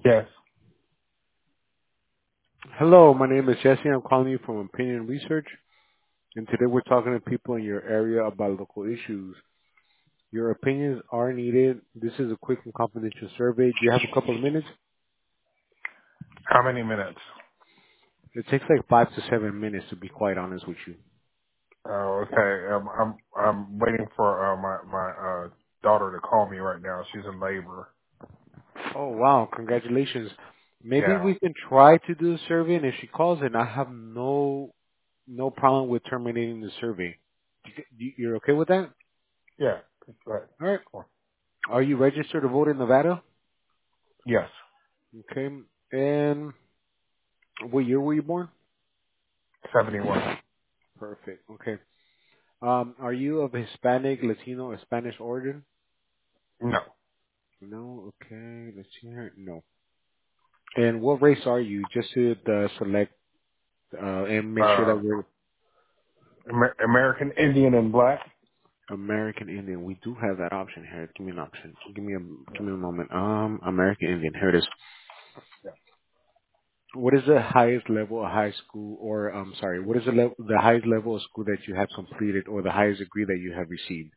Yes. Hello, my name is Jesse. I'm calling you from Opinion Research, and today we're talking to people in your area about local issues. Your opinions are needed. This is a quick and confidential survey. Do you have a couple of minutes? How many minutes? It takes like 5 to 7 minutes, to be quite honest with you. Oh, okay. I'm waiting for my daughter to call me right now. She's in labor. Oh wow, congratulations. Maybe Yeah. we can try to do the survey, and if she calls in, I have no problem with terminating the survey. You're okay with that? Yeah. Right. All right. Cool. Are you registered to vote in Nevada? Yes. Okay. And what year were you born? 71. Perfect. Okay. Are you of Hispanic, Latino, or Spanish origin? No. No. Okay. Let's see here. No. And what race are you? Just to select and make sure that Uh, we're American Indian and black. American Indian. We do have that option here. Give me an option. Give me a moment. American Indian. Here it is. Yeah. What is the highest level of high school, or I'm sorry, what is the highest level of school that you have completed, or the highest degree that you have received?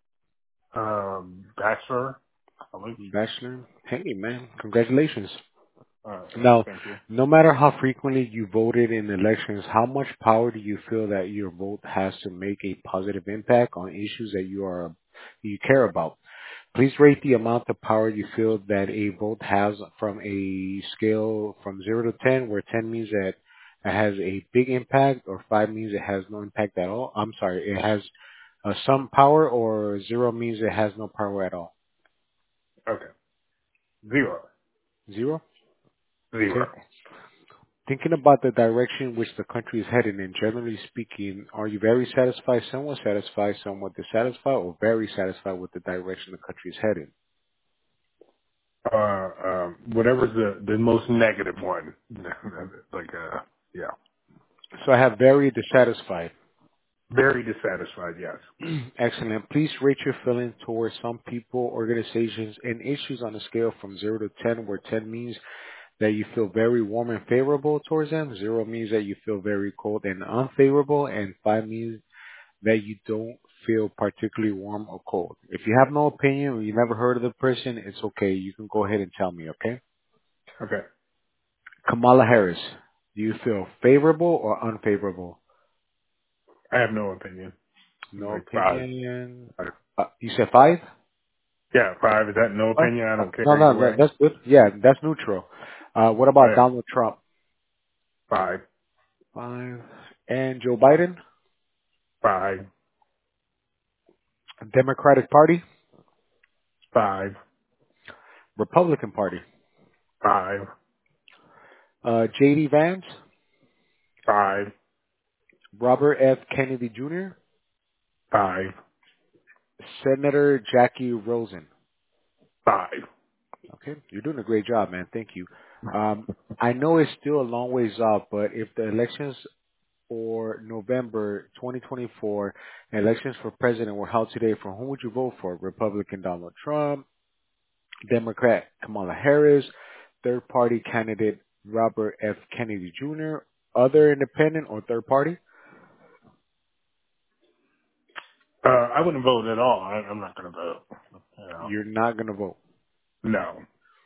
Bachelor. I believe. Bachelor. Hey man, congratulations. Uh, Now, thank you. no matter how frequently you voted in elections, how much power do you feel that your vote has to make a positive impact on issues that you care about? Please rate the amount of power you feel that a vote has from a scale from 0 to 10, where 10 means that it has a big impact, or 5 means it has no impact at all. I'm sorry, it has some power, or 0 means it has no power at all. Okay. Zero. 0? Okay. Zero. Thinking about the direction which the country is heading in, generally speaking, are you very satisfied, somewhat dissatisfied, or very satisfied with the direction the country is heading? Whatever's the most negative one. Like, yeah. So I have very dissatisfied. Very dissatisfied. Yes. Excellent. Please rate your feelings towards some people, organizations, and issues on a scale from 0 to 10, where 10 means that you feel very warm and favorable towards them, 0 means that you feel very cold and unfavorable, and 5 means that you don't feel particularly warm or cold. If you have no opinion or you never heard of the person, it's okay. You can go ahead and tell me, okay? Okay. Kamala Harris, do you feel favorable or unfavorable? I have no opinion. No Like five. opinion. Five. You said 5? Yeah, five. Is that no Five? opinion? I don't No, care either no, way. that's good. Yeah, that's neutral. What Oh about yeah. Donald Trump? Five. 5. And Joe Biden? Five. Democratic Party? Five. Republican Party? Five. J.D. Vance? Five. Robert F. Kennedy Jr.? Five. Senator Jackie Rosen? Five. Okay, you're doing a great job, man. Thank you. I know it's still a long ways off, but if the elections for November 2024, elections for president were held today, for whom would you vote for? Republican Donald Trump, Democrat Kamala Harris, third party candidate Robert F. Kennedy Jr., other independent or third party? I wouldn't vote at all. I'm not going to vote. You know. You're not going to vote. No.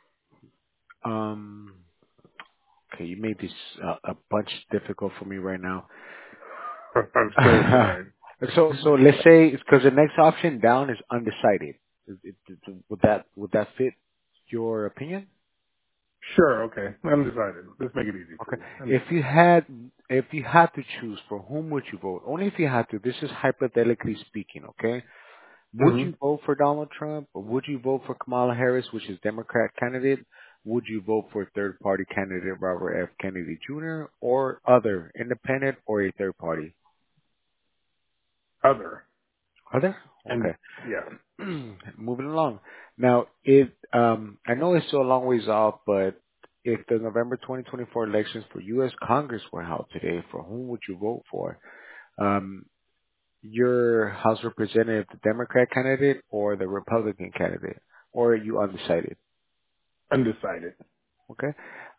Um, okay, you made this a bunch difficult for me right now. I'm so trying. So let's say, because the next option down is undecided. Would that fit your opinion? Sure. Okay. I'm decided. Let's make it easy for Okay. you. If you had to choose, for whom would you vote? Only if you had to. This is hypothetically speaking, okay? Would Mm-hmm. you vote for Donald Trump, or would you vote for Kamala Harris, which is Democrat candidate? Would you vote for third party candidate Robert F. Kennedy Jr. or other independent or a third party? Other. Other? And Okay. yeah. Moving along. Now, I know it's still a long ways off, but if the November 2024 elections for U.S. Congress were held today, for whom would you vote for? Um, your House Representative, the Democrat candidate or the Republican candidate, or are you undecided? Undecided. Okay.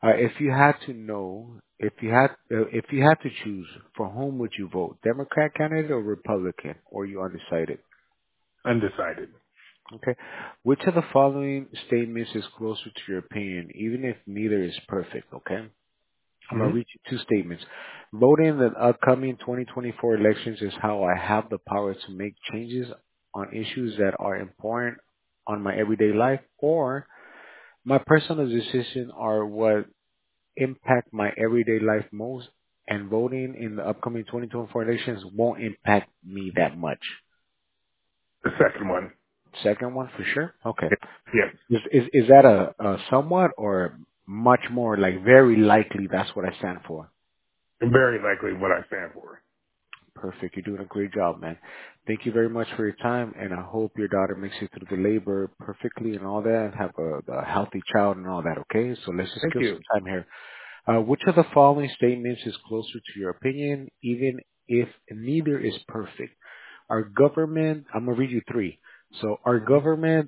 If you had to choose, for whom would you vote? Democrat candidate or Republican? Or you undecided? Undecided. Okay. Which of the following statements is closer to your opinion, even if neither is perfect? Okay. I'm gonna Hmm. read you two statements. Voting in the upcoming 2024 elections is how I have the power to make changes on issues that are important on my everyday life, or my personal decisions are what impact my everyday life most, and voting in the upcoming 2024 elections won't impact me that much. The second one. Second one for sure. Okay. Yes. Is that a somewhat or much more like very likely that's what I stand for? And very likely what I stand for. Perfect. You're doing a great job, man. Thank you very much for your time, and I hope your daughter makes it through the labor perfectly and all that, and have a healthy child and all that. Okay. So let's just Thank kill you. some time here. Which of the following statements is closer to your opinion, even if neither is perfect? Our government, I'm gonna read you three. So Hmm.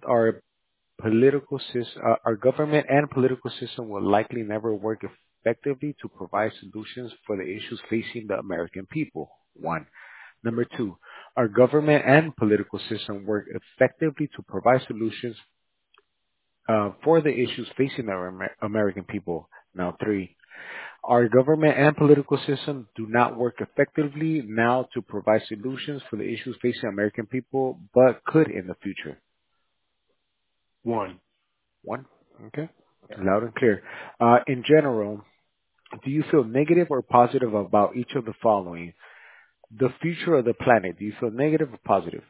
our government and political system will likely never work effectively to provide solutions for the issues facing the American people. One. Number two, our government and political system work effectively to provide solutions for the issues facing the American people. Now, three, our government and political system do not work effectively now to provide solutions for the issues facing American people, but could in the future. One. One, okay, loud and clear. In general, do you feel negative or positive about each of the following? The future of the planet, do you feel negative or positive?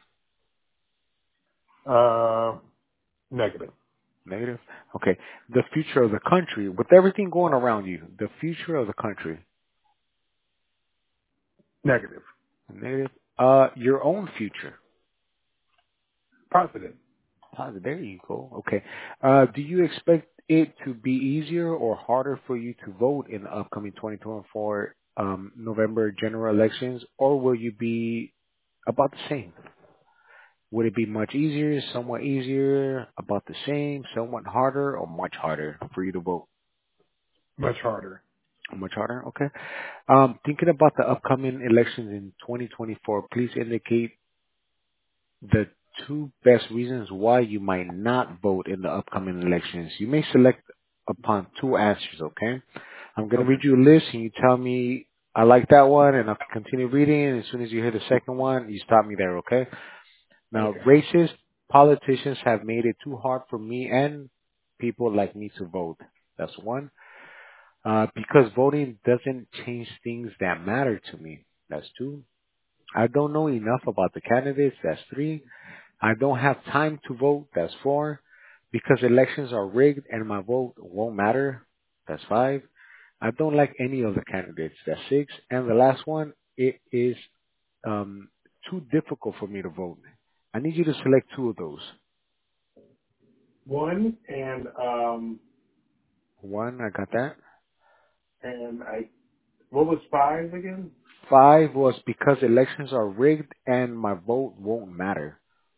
Negative. Negative. Okay. The future of the country, with everything going around you, the future of the country, Negative. negative. Your own future. Positive. There you go. Okay. Do you expect it to be easier or harder for you to vote in the upcoming 2024 November general elections, or will you be about the same? Would it be much easier, about the same, somewhat harder, or much harder for you to vote? Much harder. Much harder. Okay. Thinking about the upcoming elections in 2024, please indicate the two best reasons why you might not vote in the upcoming elections. You may select upon two answers, okay? I'm going to Okay. read you a list and you tell me, I like that one, and I'll continue reading. And as soon as you hear the second one, you stop me there, okay? Now, Okay. racist politicians have made it too hard for me and people like me to vote. That's one. Because voting doesn't change things that matter to me. That's two. I don't know enough about the candidates. That's three. I don't have time to vote. That's four. Because elections are rigged and my vote won't matter. That's five. I don't like any of the candidates. That's six. And the last one, it is um, too difficult for me to vote. I need you to select two of those. One One, I got that. and I. What was five again? Five was because elections are rigged and my vote won't matter.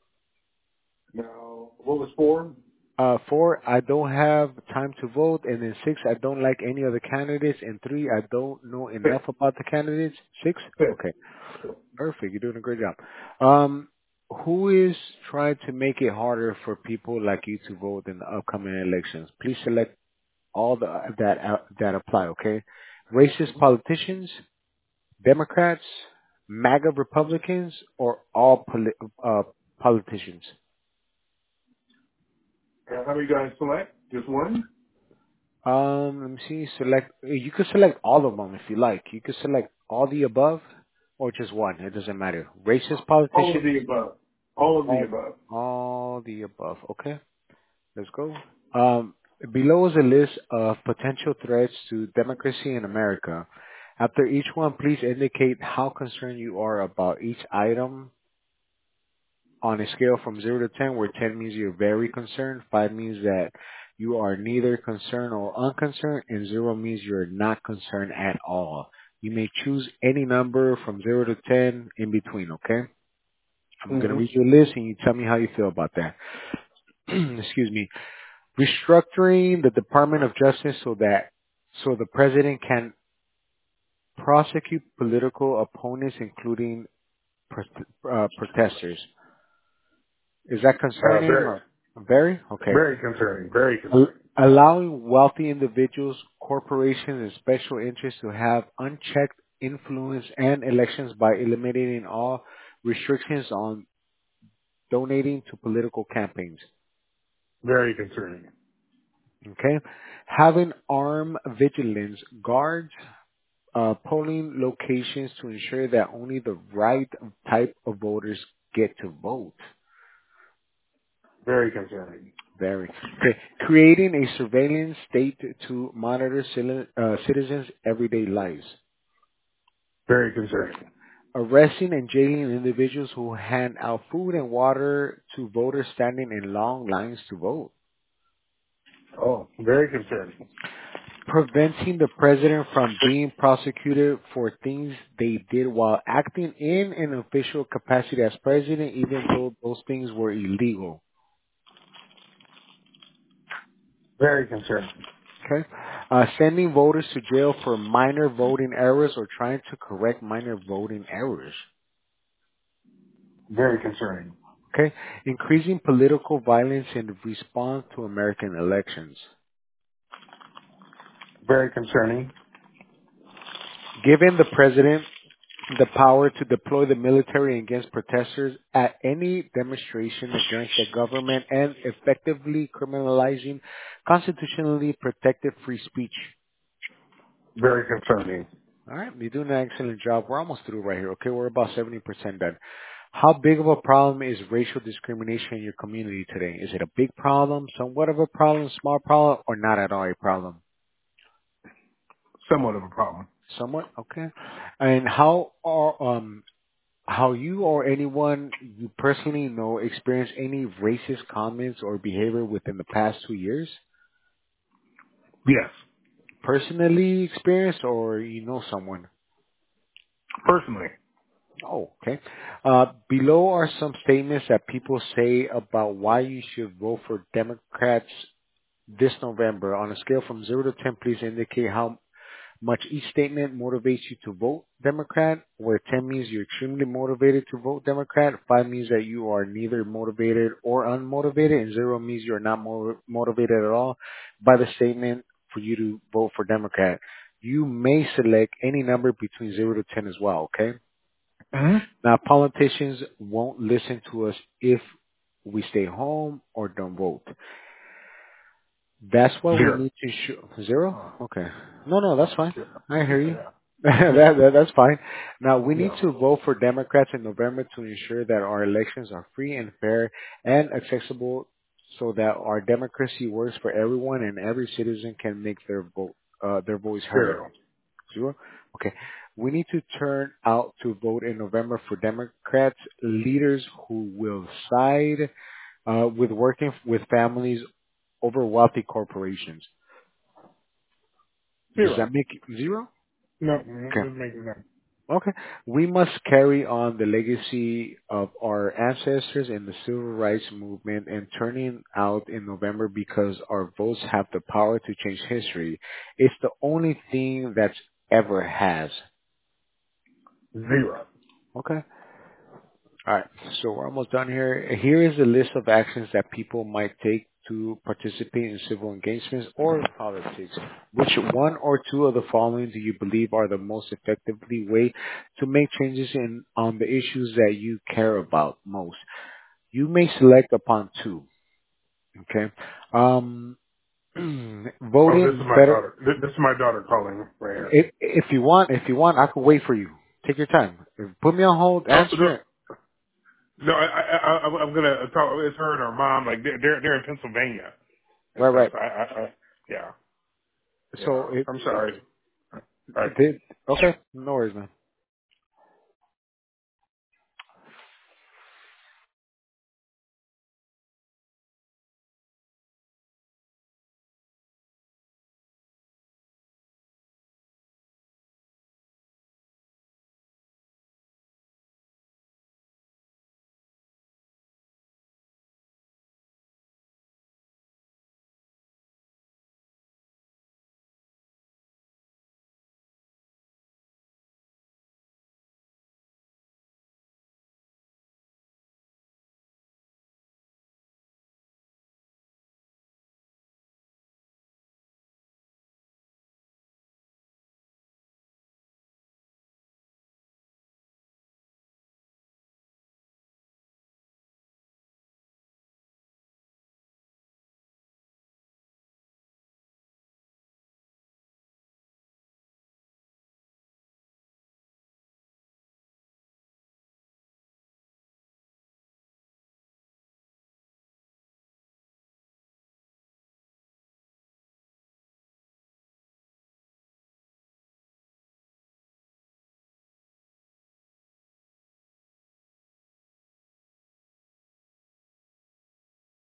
No. What was four? Four, I don't have time to vote. And then six, I don't like any of the candidates. And three, I don't know Six. enough about the candidates. Six? Six. Okay. Perfect. You're doing a great job. Um, who is trying to make it harder for people like you to vote in the upcoming elections? Please select all that apply, okay? Racist politicians, Democrats, MAGA Republicans, or all politicians? How many guys select? Just one? Let me see. You could select all of them if you like. You could select all the above or just one. It doesn't matter. Racist All of politicians, the above. All of the all, above. all the above. Okay, let's go. Um, Below is a list of potential threats to democracy in America. After each one, please indicate how concerned you are about each item on a scale from 0 to 10, where 10 means you're very concerned, 5 means that you are neither concerned or unconcerned, and 0 means you're not concerned at all. You may choose any number from 0 to 10 in between, okay? I'm going to Mm-hmm. read you a list and you tell me how you feel about that. Excuse me. Restructuring the Department of Justice so the president can prosecute political opponents, including protesters. Is that concerning Very, or very? Okay. very concerning. Very concerning. Allowing wealthy individuals, corporations, and special interests to have unchecked influence and elections by eliminating all restrictions on donating to political campaigns. Very concerning. Okay. Having armed vigilance guards polling locations to ensure that only the right type of voters get to vote. Very concerning. Very. Okay. Creating a surveillance state to monitor citizens' everyday lives. Very concerning. Arresting and jailing individuals who hand out food and water to voters standing in long lines to vote. Oh, very concerning. Preventing the president from being prosecuted for things they did while acting in an official capacity as president, even though those things were illegal. Very concerning. Okay. Sending voters to jail for minor voting errors or trying to correct minor voting errors. Very concerning. Okay. Increasing political violence in response to American elections. Very concerning. Giving the president the power to deploy the military against protesters at any demonstration against the government and effectively criminalizing constitutionally protected free speech. Very concerning. All right, you're doing an excellent job. We're almost through right here. Okay, we're about 70% done. How big of a problem is racial discrimination in your community today? Is it a big problem, somewhat of a problem, small problem, or not at all a problem? Somewhat of a problem. Somewhat, okay. And how you or anyone you personally know experienced any racist comments or behavior within the past 2 years? Yes. Personally experienced or you know someone? Personally. Oh, okay. Below are some statements that people say about why you should vote for Democrats this November. On a scale from 0 to 10, please indicate how much each statement motivates you to vote Democrat, where 10 means you're extremely motivated to vote Democrat, 5 means that you are neither motivated or unmotivated, and 0 means you're not motivated at all by the statement for you to vote for Democrat. You may select any number between 0 to 10 as well, okay? Hmm. Now, politicians won't listen to us if we stay home or don't vote. That's why we 0. need to show zero. Okay. No, that's fine. Yeah. I Yeah. hear you. Yeah. Yeah. That's fine. Now we need Yeah. to vote for Democrats in November to ensure that our elections are free and fair and accessible, so that our democracy works for everyone and every citizen can make their voice heard. 0. Zero. Okay. We need to turn out to vote in November for Democrats leaders who will side with working with families over wealthy corporations. Does 0. that make zero? No, Okay. just making that. Okay. We must carry on the legacy of our ancestors in the civil rights movement and turning out in November because our votes have the power to change history. It's the only thing that's ever has. 0. Okay. All right, so we're almost done here. Here is a list of actions that people might take to participate in civil engagements or politics. Which one or two of the following do you believe are the most effectively way to make changes in on the issues that you care about most? You may select upon two. Okay. Oh, this is Voting my better. daughter. This is my daughter calling right here. If you want, I can wait for you. Take your time. Put me on hold. Oh, no. Answer it. No, I'm gonna talk. It's her and her mom. Like they're in Pennsylvania and Right, stuff. right. Yeah, yeah. So I'm sorry. All right. okay, no worries, man.